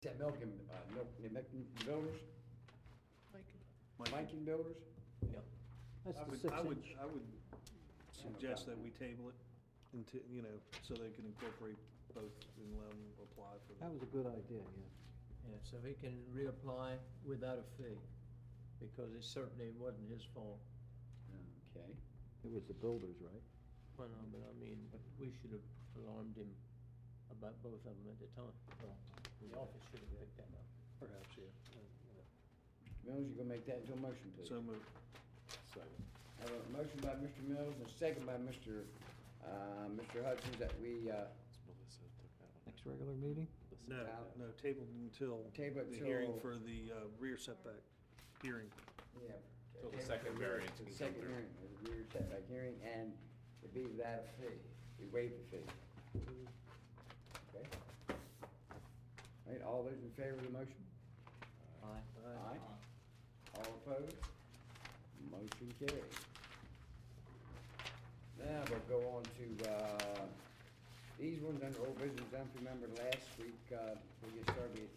That Milken, Milken Builders, Viking Builders? Yep. That's I the would, 6 I would, inch. I would suggest that we table it until, so they can incorporate both and let them apply for That the. was a good idea, yeah. Yeah, so he can reapply without a fee, because it certainly wasn't his fault. Okay. It was the builders, right? Well, no, but I mean, we should have alarmed him about both of them at the time. Well, the office should have picked that up. Perhaps, yeah. Mr. Mills, you gonna make that into a motion, please? So moved. I have a motion by Mr. Mills and a second by Mr. Hudson that we, Next regular meeting? No, tabled until Table it the till- hearing for the rear setback hearing. yeah. Till the second variance can come Second through. hearing, the rear setback hearing, and it'd be without a fee. We waive the fee. Okay? All right, all those in favor of the motion? Aye. Aye. All opposed? Motion carried. Now we'll go on to, these ones under old business. If you remember last week, we just started,